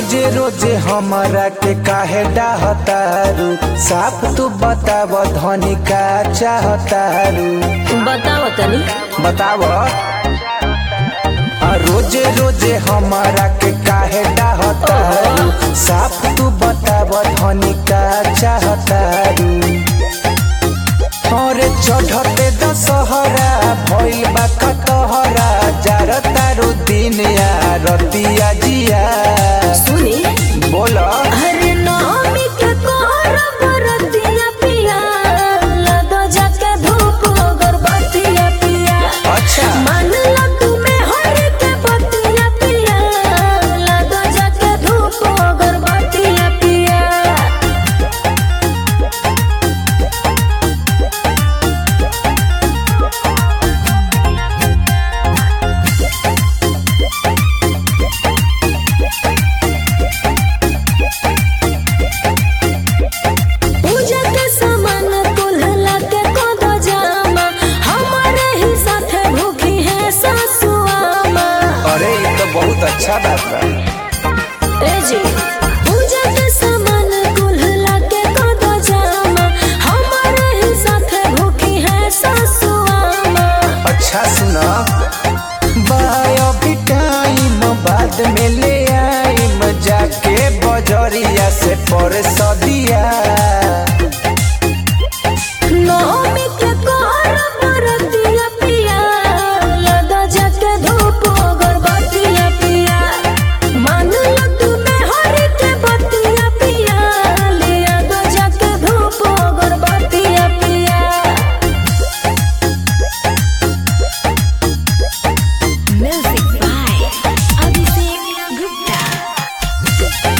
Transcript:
रोजे रोजे हमरा के काहे डाहतारू, साफ तू बताव धनी का चाहतारू। बताओ तनी। बताव रोजे रोजे हमरा के काहे डाहतारू, साफ तू बताव धनी का चाहतारू। और चढ़ते दशहरा भइल बा कटहरा, जारतारू दिन या रतिया जिया। सुनी बोला अरे नामी के करब रतिया पिया, लदो जाके धूप अगरबत्तिया पिया। अच्छा मान ला तुम्हें हर के बत्तिया पिया, लदो जाके धूप अगरबत्तिया पिया। पूजा के सामान कुल्हला के कोदो जामा, हमारे ही साथे भूखी है सासू आमा। अरे ये तो बहुत अच्छा बात बा। ए जी पूजा के सामान कुल्हला के कोदो जामा, हमारे ही साथे भूखी है सासू आमा। अच्छा सुना बायो भी टाइम बाद में ले आइम, जाके बजरिया से पर सदिया। नौमी के करब रतिया पिया, लदो जाके धूप अगरबत्तिया पिया। मान लो तुम्हें हर के बत्तिया पिया, लिया दो जाके धूप अगरबत्तिया पिया। Music by Abhishek Gupta.